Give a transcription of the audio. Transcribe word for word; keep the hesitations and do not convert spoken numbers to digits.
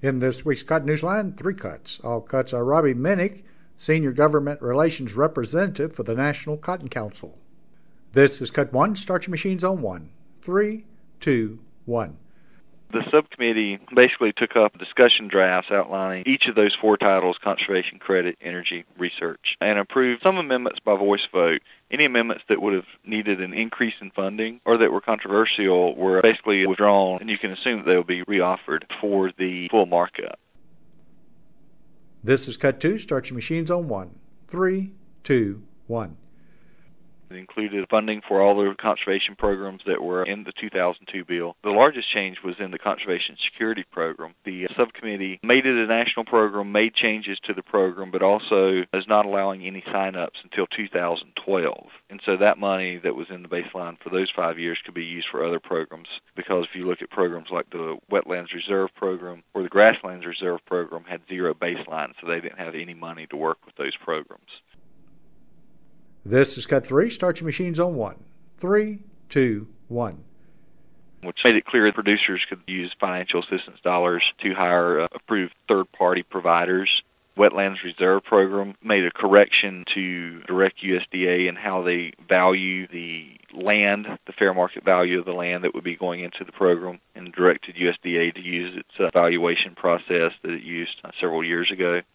In this week's Cotton Newsline, three cuts. All cuts are Robbie Minnick, Senior Government Relations Representative for the National Cotton Council. This is Cut one. Start your machines on one. Three, two, one. The subcommittee basically took up discussion drafts outlining each of those four titles: conservation, credit, energy, research, and approved some amendments by voice vote. Any amendments that would have needed an increase in funding or that were controversial were basically withdrawn, and you can assume that they will be reoffered for the full markup. This is Cut two. Start your machines on one. Three, two, one. It included funding for all the conservation programs that were in the two thousand two bill. The largest change was in the Conservation Security Program. The subcommittee made it a national program, made changes to the program, but also is not allowing any sign-ups until two thousand twelve. And so that money that was in the baseline for those five years could be used for other programs, because if you look at programs like the Wetlands Reserve Program or the Grasslands Reserve Program had zero baseline, so they didn't have any money to work with those programs. This is Cut three. Start your machines on one. Three, two, one. Which made it clear that producers could use financial assistance dollars to hire uh, approved third-party providers. Wetlands Reserve Program made a correction to direct U S D A and how they value the land, the fair market value of the land that would be going into the program, and directed U S D A to use its uh, valuation process that it used uh, several years ago.